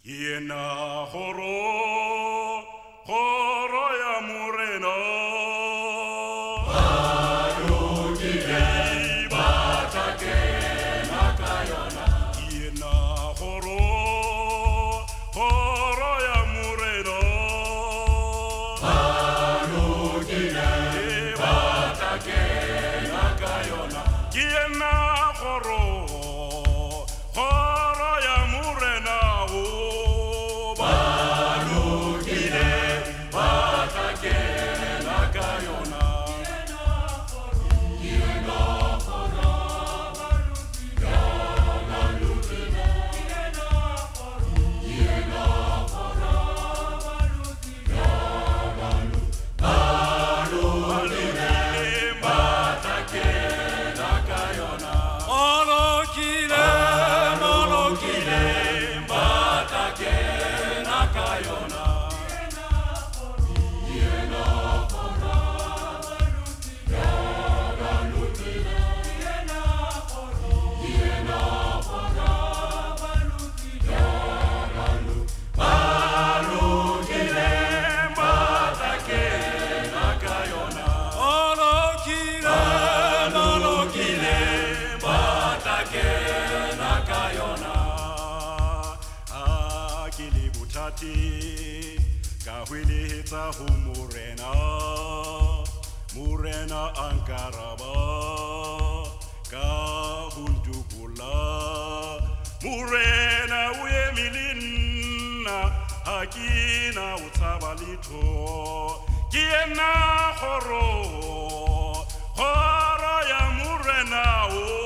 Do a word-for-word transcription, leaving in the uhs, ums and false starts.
Yena horo, horo ya murena. Alugile, batake nakayona. Yena horo, horo ya murena. Alugile, batake nakayona. Yena horo, horo ya murena. Alugile, batake nakayona. Kahwilihetsa hu murena, murena ankaraba, kahuntukula, murena uye milina, hakina utabalito, kiena horo, horo ya murena o.